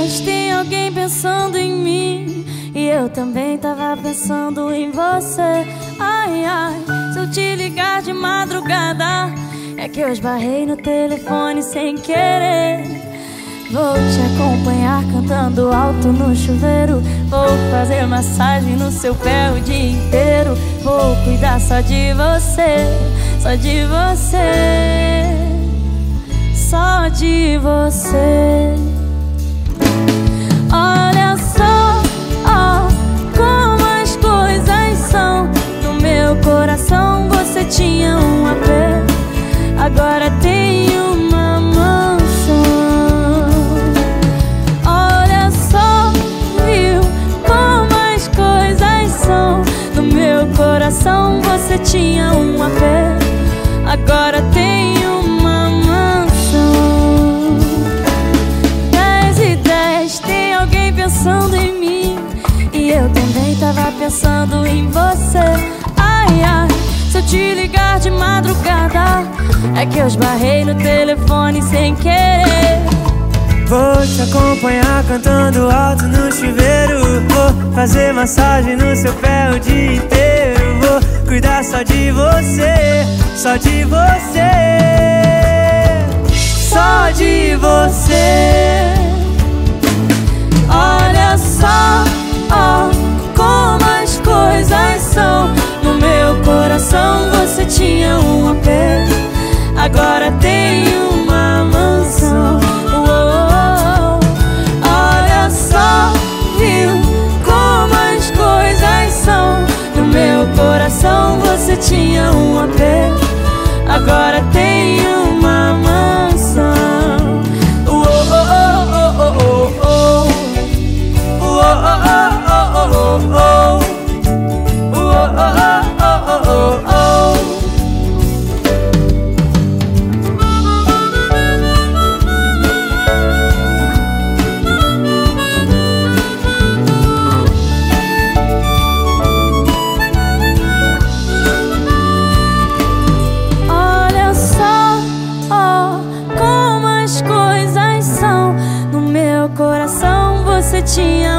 10 tem alguém pensando em mim, e eu também tava pensando em você. Ai, ai, se eu te ligar de madrugada, é que eu esbarrei no telefone sem querer. Vou te acompanhar cantando alto no chuveiro, vou fazer massagem no seu pé o dia inteiro. Vou cuidar só de você, só de você, só de você. Olha só, ó, como as coisas são. No meu coração você tinha um AP, agora tem uma mansão. Olha só, viu como as coisas são. No meu coração você tinha um AP, agora tem uma mansão. 10 e 10 tem alguém pensando em mim, e eu também tava pensando em você. Ai, ai, se eu te ligar de madrugada, é que eu esbarrei no telefone sem querer. Vou te acompanhar cantando alto no chuveiro, vou fazer massagem no seu pé o dia inteiro. Vou cuidar só de você, só de você, só de você. Olha só, ó, como as coisas são. No meu coração você tinha um AP, agora tem uma mansão. Olha só, viu como as coisas são. No meu coração você tinha um AP, agora tem uma mansão. Olha só, ó, como as coisas são. No meu coração você tinha